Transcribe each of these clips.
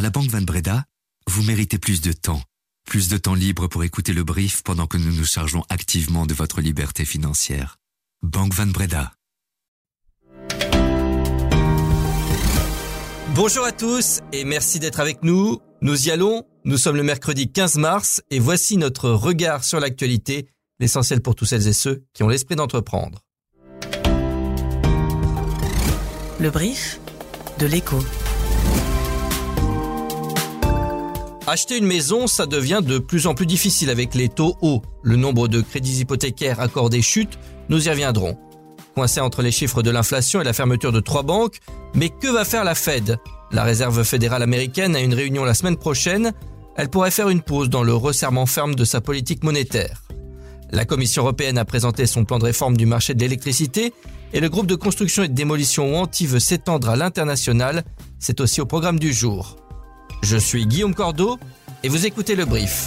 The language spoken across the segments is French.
la Banque Van Breda, vous méritez plus de temps libre pour écouter le brief pendant que nous nous chargeons activement de votre liberté financière. Banque Van Breda. Bonjour à tous et merci d'être avec nous. Nous y allons, nous sommes le mercredi 15 mars et voici notre regard sur l'actualité, l'essentiel pour tous celles et ceux qui ont l'esprit d'entreprendre. Le brief de l'Écho. Acheter une maison, ça devient de plus en plus difficile avec les taux hauts. Le nombre de crédits hypothécaires accordés chute, nous y reviendrons. Coincé entre les chiffres de l'inflation et la fermeture de 3 banques, mais que va faire la Fed ? La Réserve fédérale américaine a une réunion la semaine prochaine. Elle pourrait faire une pause dans le resserrement ferme de sa politique monétaire. La Commission européenne a présenté son plan de réforme du marché de l'électricité et le groupe de construction et de démolition Wanty veut s'étendre à l'international. C'est aussi au programme du jour. Je suis Guillaume Cordeau et vous écoutez Le Brief.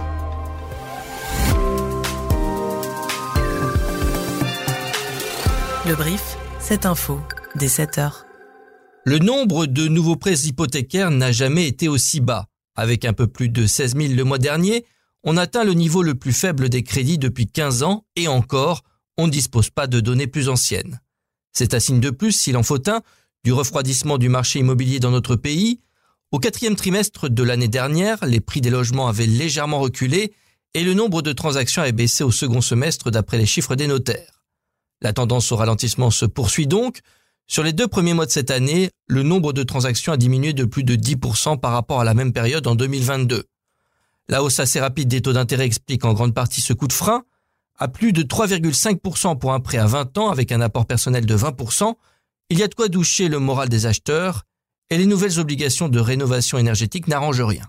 Le Brief, cette info, dès 7h. Le nombre de nouveaux prêts hypothécaires n'a jamais été aussi bas. Avec un peu plus de 16 000 le mois dernier, on atteint le niveau le plus faible des crédits depuis 15 ans et encore, on ne dispose pas de données plus anciennes. C'est un signe de plus, s'il en faut un, du refroidissement du marché immobilier dans notre pays. Au 4e trimestre de l'année dernière, les prix des logements avaient légèrement reculé et le nombre de transactions avait baissé au second semestre d'après les chiffres des notaires. La tendance au ralentissement se poursuit donc. Sur les 2 premiers mois de cette année, le nombre de transactions a diminué de plus de 10% par rapport à la même période en 2022. La hausse assez rapide des taux d'intérêt explique en grande partie ce coup de frein. À plus de 3,5% pour un prêt à 20 ans avec un apport personnel de 20%, il y a de quoi doucher le moral des acheteurs et les nouvelles obligations de rénovation énergétique n'arrangent rien.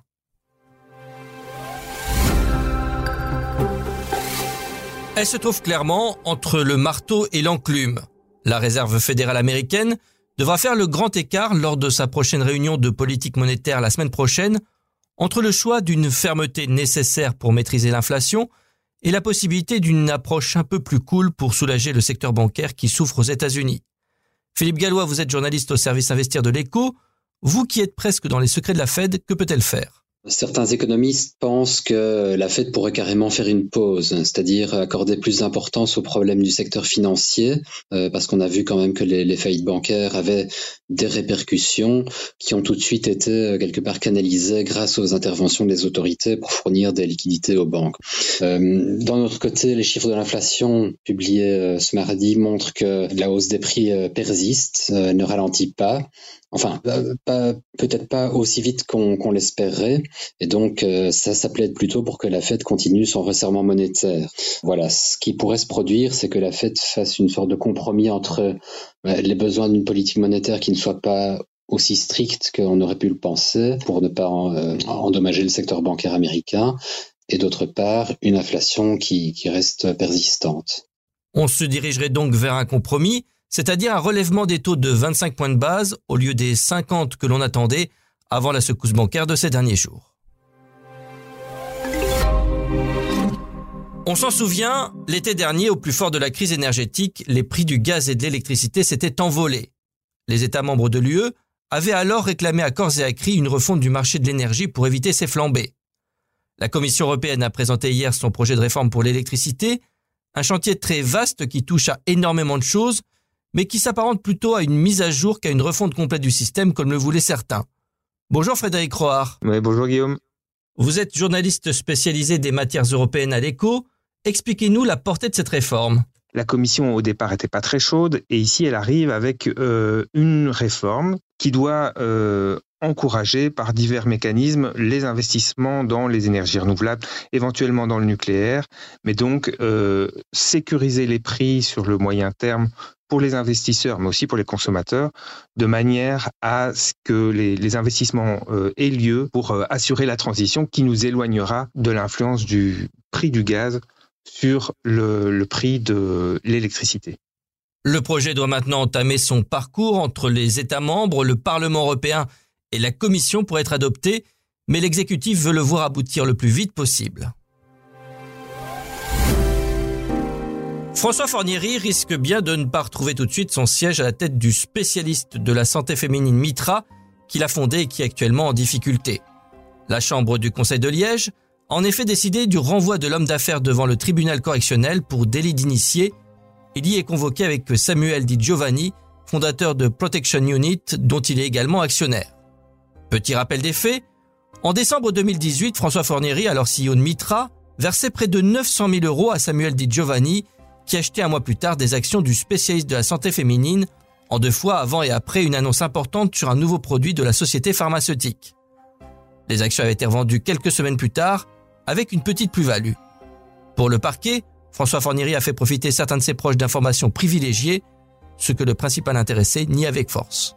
Elle se trouve clairement entre le marteau et l'enclume. La Réserve fédérale américaine devra faire le grand écart lors de sa prochaine réunion de politique monétaire la semaine prochaine entre le choix d'une fermeté nécessaire pour maîtriser l'inflation et la possibilité d'une approche un peu plus cool pour soulager le secteur bancaire qui souffre aux États-Unis. Philippe Gallois, vous êtes journaliste au service Investir de l'Écho. Vous qui êtes presque dans les secrets de la Fed, que peut-elle faire ? Certains économistes pensent que la Fed pourrait carrément faire une pause, c'est-à-dire accorder plus d'importance aux problèmes du secteur financier, parce qu'on a vu quand même que les faillites bancaires avaient des répercussions qui ont tout de suite été quelque part canalisées grâce aux interventions des autorités pour fournir des liquidités aux banques. D'un autre côté, les chiffres de l'inflation publiés ce mardi montrent que la hausse des prix persiste, ne ralentit pas. Enfin, peut-être pas aussi vite qu'on l'espérait, et donc ça plaide plutôt pour que la Fed continue son resserrement monétaire. Voilà, ce qui pourrait se produire, c'est que la Fed fasse une sorte de compromis entre les besoins d'une politique monétaire qui ne soit pas aussi stricte qu'on aurait pu le penser, pour ne pas endommager le secteur bancaire américain, et d'autre part, une inflation qui reste persistante. On se dirigerait donc vers un compromis, c'est-à-dire un relèvement des taux de 25 points de base au lieu des 50 que l'on attendait avant la secousse bancaire de ces derniers jours. On s'en souvient, l'été dernier, au plus fort de la crise énergétique, les prix du gaz et de l'électricité s'étaient envolés. Les États membres de l'UE avaient alors réclamé à corps et à cri une refonte du marché de l'énergie pour éviter ces flambées. La Commission européenne a présenté hier son projet de réforme pour l'électricité, un chantier très vaste qui touche à énormément de choses, mais qui s'apparente plutôt à une mise à jour qu'à une refonte complète du système, comme le voulaient certains. Bonjour Frédéric Roard. Oui, bonjour Guillaume. Vous êtes journaliste spécialisé des matières européennes à l'Écho. Expliquez-nous la portée de cette réforme. La Commission, au départ, n'était pas très chaude, et ici, elle arrive avec une réforme qui doit encourager par divers mécanismes les investissements dans les énergies renouvelables, éventuellement dans le nucléaire, mais donc sécuriser les prix sur le moyen terme pour les investisseurs, mais aussi pour les consommateurs, de manière à ce que les investissements aient lieu pour assurer la transition qui nous éloignera de l'influence du prix du gaz sur le prix de l'électricité. Le projet doit maintenant entamer son parcours entre les États membres, le Parlement européen et la Commission pour être adopté, mais l'exécutif veut le voir aboutir le plus vite possible. François Fornieri risque bien de ne pas retrouver tout de suite son siège à la tête du spécialiste de la santé féminine Mitra, qu'il a fondée et qui est actuellement en difficulté. La Chambre du Conseil de Liège a en effet décidé du renvoi de l'homme d'affaires devant le tribunal correctionnel pour délit d'initié. Il y est convoqué avec Samuel Di Giovanni, fondateur de Protection Unit, dont il est également actionnaire. Petit rappel des faits, en décembre 2018, François Fornieri, alors CEO de Mitra, versait près de 900 000 € à Samuel Di Giovanni, qui achetait un mois plus tard des actions du spécialiste de la santé féminine, en 2 fois avant et après une annonce importante sur un nouveau produit de la société pharmaceutique. Les actions avaient été revendues quelques semaines plus tard, avec une petite plus-value. Pour le parquet, François Fornieri a fait profiter certains de ses proches d'informations privilégiées, ce que le principal intéressé nie avec force.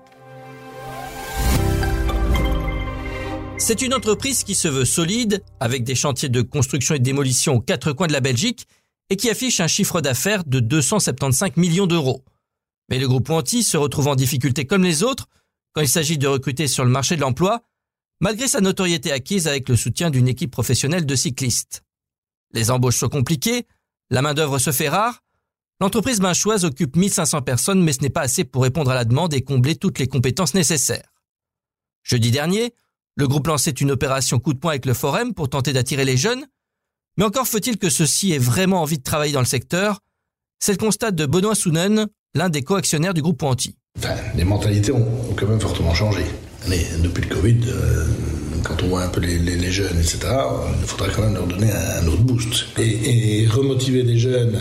C'est une entreprise qui se veut solide, avec des chantiers de construction et de démolition aux 4 coins de la Belgique, et qui affiche un chiffre d'affaires de 275 millions d'euros. Mais le groupe Wanty se retrouve en difficulté comme les autres quand il s'agit de recruter sur le marché de l'emploi, malgré sa notoriété acquise avec le soutien d'une équipe professionnelle de cyclistes. Les embauches sont compliquées, la main-d'œuvre se fait rare. L'entreprise Binchoise occupe 1500 personnes, mais ce n'est pas assez pour répondre à la demande et combler toutes les compétences nécessaires. Jeudi dernier, le groupe lançait une opération coup de poing avec le Forum pour tenter d'attirer les jeunes, mais encore faut-il que ceux-ci aient vraiment envie de travailler dans le secteur. C'est le constat de Benoît Sounen, l'un des co-actionnaires du groupe Wanty. Les mentalités ont quand même fortement changé. Mais depuis le Covid, quand on voit un peu les jeunes, etc., il faudrait quand même leur donner un autre boost. Et remotiver les jeunes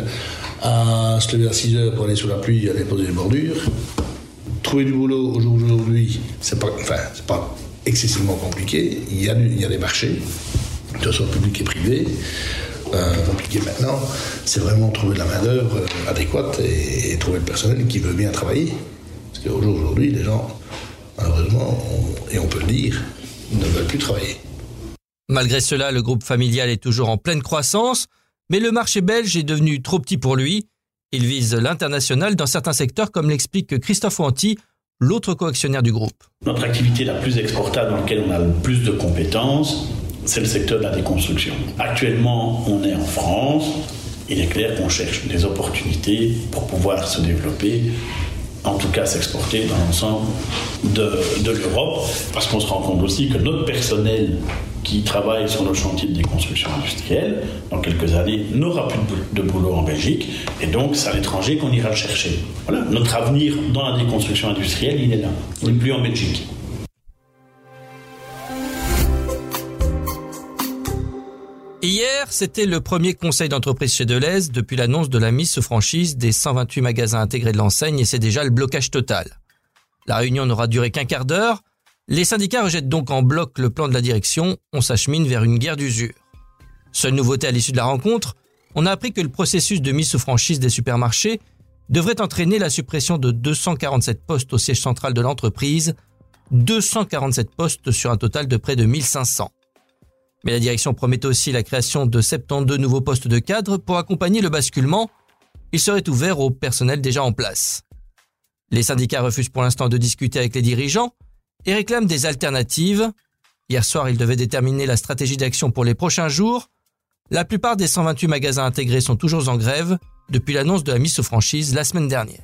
à se lever à 6 heures pour aller sous la pluie, aller poser les bordures. Trouver du boulot aujourd'hui, c'est pas excessivement compliqué. Il y a des marchés, que ce soit public et privé. Compliqué maintenant, c'est vraiment trouver de la main-d'œuvre adéquate et trouver le personnel qui veut bien travailler. Parce qu'aujourd'hui, les gens, malheureusement, et on peut le dire, ne veulent plus travailler. Malgré cela, le groupe familial est toujours en pleine croissance, mais le marché belge est devenu trop petit pour lui. Il vise l'international dans certains secteurs, comme l'explique Christophe Wanty, l'autre co-actionnaire du groupe. Notre activité la plus exportable, dans laquelle on a le plus de compétences, c'est le secteur de la déconstruction. Actuellement, on est en France. Il est clair qu'on cherche des opportunités pour pouvoir se développer, en tout cas s'exporter dans l'ensemble de l'Europe, parce qu'on se rend compte aussi que notre personnel qui travaille sur nos chantiers de déconstruction industrielle, dans quelques années, n'aura plus de boulot en Belgique, et donc c'est à l'étranger qu'on ira le chercher. Voilà, notre avenir dans la déconstruction industrielle, il est là, il n'est plus en Belgique. Hier, c'était le premier conseil d'entreprise chez Delhaize depuis l'annonce de la mise sous franchise des 128 magasins intégrés de l'enseigne et c'est déjà le blocage total. La réunion n'aura duré qu'un quart d'heure. Les syndicats rejettent donc en bloc le plan de la direction. On s'achemine vers une guerre d'usure. Seule nouveauté à l'issue de la rencontre, on a appris que le processus de mise sous franchise des supermarchés devrait entraîner la suppression de 247 postes au siège central de l'entreprise, 247 postes sur un total de près de 1500. Mais la direction promet aussi la création de 72 nouveaux postes de cadres pour accompagner le basculement. Il serait ouvert au personnel déjà en place. Les syndicats refusent pour l'instant de discuter avec les dirigeants et réclament des alternatives. Hier soir, ils devaient déterminer la stratégie d'action pour les prochains jours. La plupart des 128 magasins intégrés sont toujours en grève depuis l'annonce de la mise sous franchise la semaine dernière.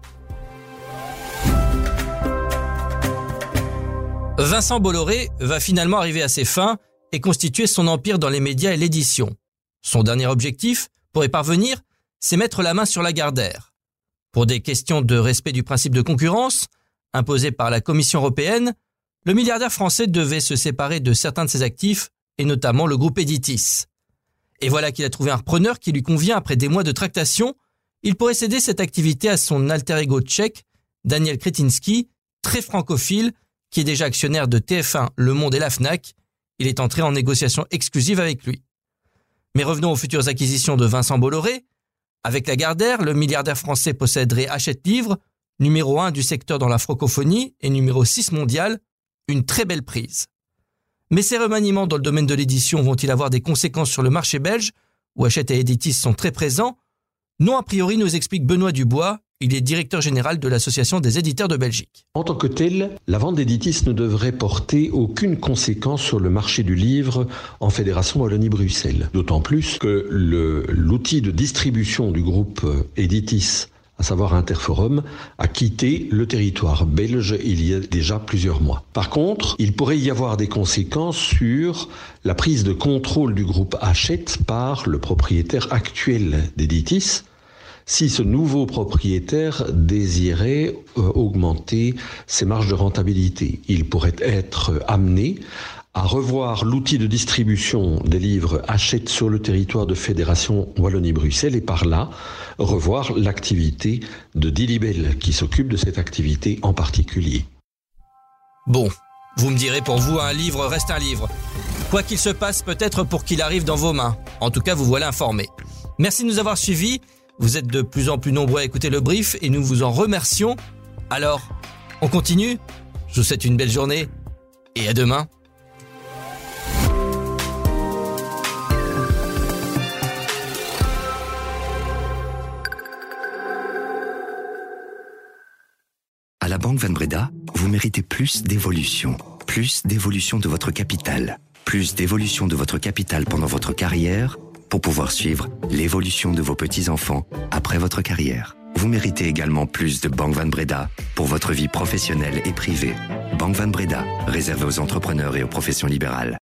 Vincent Bolloré va finalement arriver à ses fins et constituer son empire dans les médias et l'édition. Son dernier objectif, pour y parvenir, c'est mettre la main sur Lagardère. Pour des questions de respect du principe de concurrence, imposé par la Commission européenne, le milliardaire français devait se séparer de certains de ses actifs, et notamment le groupe Editis. Et voilà qu'il a trouvé un repreneur qui lui convient après des mois de tractation. Il pourrait céder cette activité à son alter ego tchèque, Daniel Kretinsky, très francophile, qui est déjà actionnaire de TF1, Le Monde et la Fnac. Il est entré en négociation exclusive avec lui. Mais revenons aux futures acquisitions de Vincent Bolloré. Avec Lagardère, le milliardaire français posséderait Hachette Livre, numéro 1 du secteur dans la francophonie et numéro 6 mondial, une très belle prise. Mais ces remaniements dans le domaine de l'édition vont-ils avoir des conséquences sur le marché belge, où Hachette et Editis sont très présents? Non, a priori, nous explique Benoît Dubois. Il est directeur général de l'Association des éditeurs de Belgique. En tant que tel, la vente d'Editis ne devrait porter aucune conséquence sur le marché du livre en Fédération Wallonie-Bruxelles. D'autant plus que l'outil de distribution du groupe Editis à savoir Interforum, a quitté le territoire belge il y a déjà plusieurs mois. Par contre, il pourrait y avoir des conséquences sur la prise de contrôle du groupe Hachette par le propriétaire actuel d'Editis, si ce nouveau propriétaire désirait augmenter ses marges de rentabilité. Il pourrait être amené à revoir l'outil de distribution des livres Hachette sur le territoire de Fédération Wallonie-Bruxelles et par là, revoir l'activité de Dilibel qui s'occupe de cette activité en particulier. Bon, vous me direz pour vous, un livre reste un livre. Quoi qu'il se passe, peut-être pour qu'il arrive dans vos mains. En tout cas, vous voilà informés. Merci de nous avoir suivis. Vous êtes de plus en plus nombreux à écouter le brief et nous vous en remercions. Alors, on continue ? Je vous souhaite une belle journée et à demain. À la Banque Van Breda, vous méritez plus d'évolution de votre capital, plus d'évolution de votre capital pendant votre carrière pour pouvoir suivre l'évolution de vos petits-enfants après votre carrière. Vous méritez également plus de Banque Van Breda pour votre vie professionnelle et privée. Banque Van Breda, réservée aux entrepreneurs et aux professions libérales.